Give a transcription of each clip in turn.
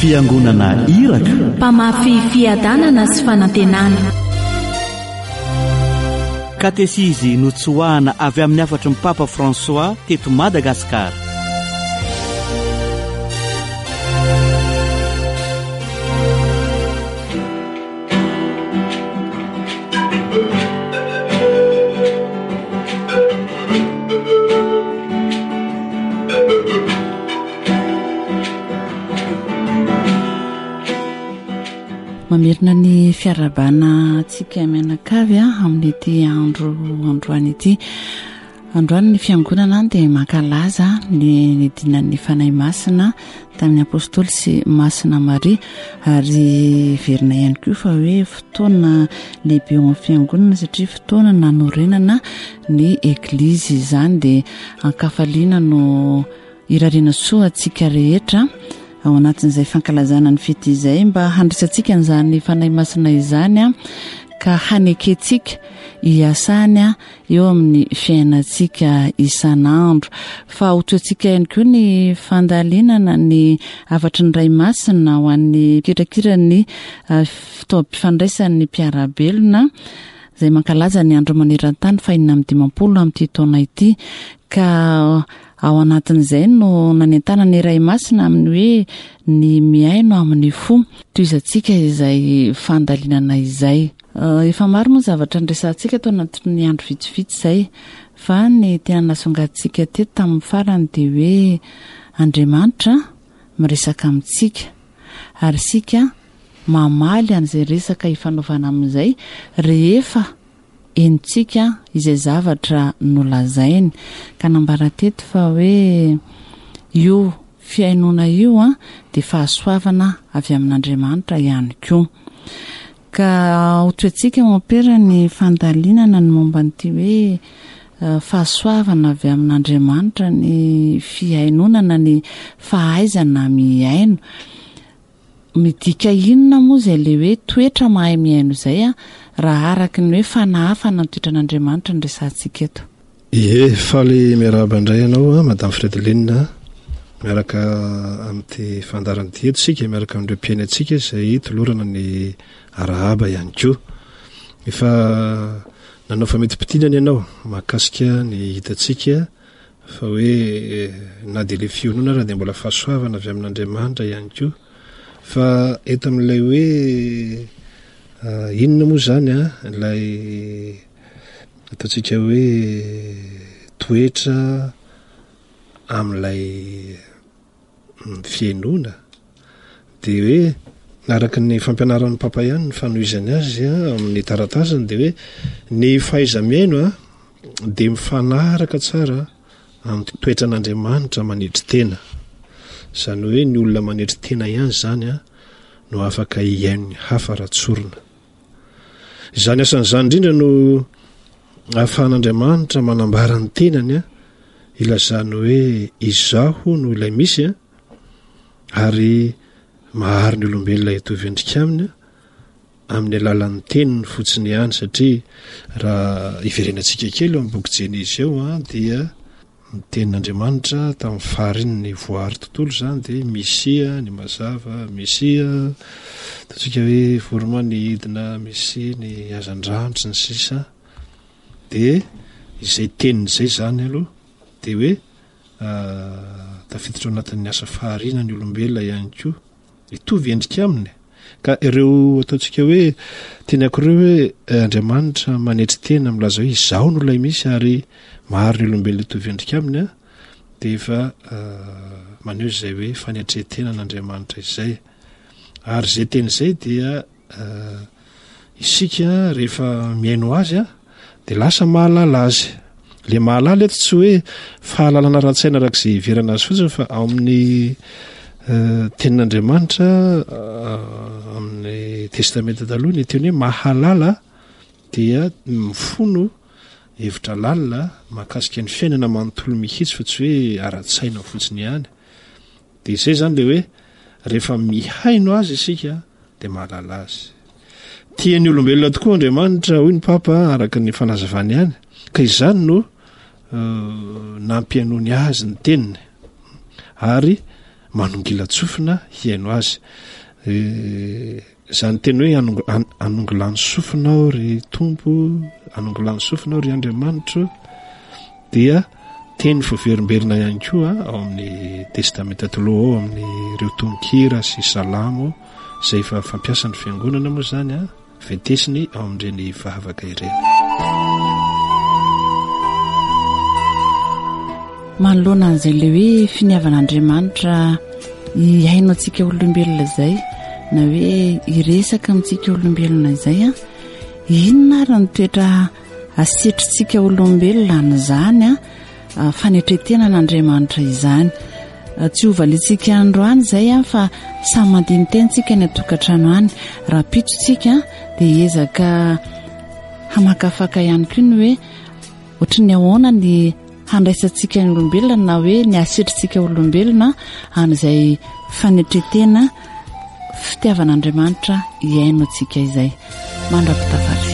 fiangonana iraka, mpamafy fiadanana sy fanantenana. katesizy notsoahana avy amin'ny afatry ny Papa François teto Madagasikara. Mamerina ny fiarabana tsika mianakavy amin'ity androany ity. Androany ny fiangonana dia mankalaza ny dinan'ny fanahy masina tamin'ny apôstôly sy masina Maria, ary verina ihany koa fa hoe fotoana lehibe eo amin'ny fiangonana satria fotoana nanorenana ny eglizy izany, dia ankafaliana no irariana soa atsika rehetra ao anatin'izay fankalazana ny fety izay, mba handrisantsika n'izany fanahy masina izany ka haneketsika hiasany eo amin'ny fiainantsika isan'andro. Fa hotoantsika ihany koa ny fandalinana ny avatry ny ray masina ho an'ny kirakirany fitaovam-pifandraisan'ny mpiarabelona izay mankalaza ny andro maneran-tany fahinana amin'ny 50 amin'ity taona ity. Ka ao anatin'izay no nanentana ny ray masina amin'ny hoe ny miaino amin'ny fo toizantsika izay fandalinana izay. Efa maro moa zavatra nresantsika tao anatin'ny andro vitsivitsy izay, fa ny tena nasongatsika teto tamin'ny farany dia hoe Andriamanitra miresaka amintsika ary sika mamaly an'izay resaka ifanaovana amin'izay rehefa enitsika izay zavatra nolazainy. Ka nambara teto fa hoe io fiainona io dia fahasoavana avy amin'Andriamanitra ihany koa. Ka hotoantsika mampera ny fandalinana ny momba n'ity hoe fahasoavana avy amin'Andriamanitra ny fiainonana, ny fahaizana miaino. Midika inona moa izay le hoe toetra mahay miaino izay raha araka ny hoe fanahafana ny toetran'Andriamanitra ny resantsika eto? Faly miarahaba indray ianao Madame Fredeline, miaraka amin'ity fandaran'ity eto sika, miaraka amin'ireo mpiainantsika izay tolorana ny arahaba ihany koa. Efa nanao fameti-pitinana ianao mahakasika ny hitantsika fa hoe na dia ilay fionona raha dia mbola fahasoavana avy amin'Andriamanitra ihany koa. Fa eto amin'ilay hoe inona moa izany ilay ataontsika hoe toetra amin'ilay fiainona, dia hoe araka ny fampianaran'ny Papa ihany ny fanohizany azy amin'ny taratasiny, dia hoe ny fahaiza-miaino dia mifanaraka tsara amin'ny toetran'Andriamanitra manetry tena. Izany hoe ny olona manetry tena ihany izany no afaka hiaino ny hafa ratsorina. Izany asan'izany indrindra no ahafahan'Andriamanitra manambara ny tenany ilazany hoe izaho no ilay misy ary mahary ny olombelona hitovy endrika aminy amin'ny alalan'ny teniny fotsiny ihany, satria raha iverenantsika kely eo amin'ny boky Jenisy eo dia ny tenin'Andriamanitra tamin'ny fariny ny voary tontolo izany dia Mesia ny mazava, Mesia ataontsika hoe vorona ny hidina, Mesia ny hazan-drano sy ny sisa. Dia izay teniny izay izany aloha dia hoe tafiditra anatin'ny asa fahariana ny olombelona ihany koa hitovy endrika aminy. Ka ireo ataontsika hoe teny akoreo hoe Andriamanitra manetry tena milaza hoe izaho no ilay misy ary mahary ny olombelona hitovy endrika aminy dia efa maneho izay hoe fanetretena n'Andriamanitra izay. Ary izay teny izay dia isika rehefa miaino azy dia lasa mahalala azy. Le mahalala eto tsy hoe fahalalana ra-tsaina arak'izay iverana azy fotsiny, fa amin'ny tenin'Andriamanitra amin'ny testamenta taloha ny teny hoe mahalala dia mifono hevitra lalina mahakasika ny fiainana manontolo mihitsy fa tsy hoe ara-tsaina fotsiny ihany. Dia izay izany le hoe rehefa mihaino azy isika dia mahalala azy. Tian'ny olombelona tokoa Andriamanitra, hoy ny Papa araka ny fanazavany ihany, ka izany no nampiainony azy ny teniny ary manongilatsofina hiaino azy zany teny hoe anongolany sofinao ry tompo anongolany sofinao ry Andriamanitra dia teny fiverimberina ihany koa ao amin'ny testamenta taloha ao amin'ny ireo tonkira sy salamo izay efa fampiasany fiangonana moa zany vetesiny ao amin'ireny fahavaka ireny. manoloana an'izay le hoe finiavan'Andriamanitra iaino antsika olombelona izay na hoe iresaka amintsika olombelona izay inona ary ny toetra asitrintsika olombelona n'izany fanetretenan'Andriamanitra izany tsy hovalintsika androany izay fa samy mandinitentsika ny atokantrano any raha pitsotsika dia ezaka hamakafaka ihany koa ny hoe ohatry ny ahoana ny handraisantsika ny olombelona na hoe ny asitrintsika olombelona an'izay fanetretena fitiavan'Andriamanitra iaino antsika izay. Mandra-pitafary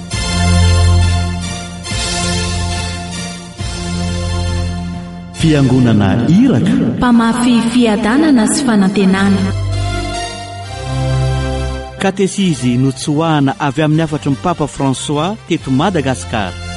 fiangonana iraka mpamafy fiadanana sy fanantenana katesizy notsoahana avy amin'ny afatry ny Papa François teto Madagasikara.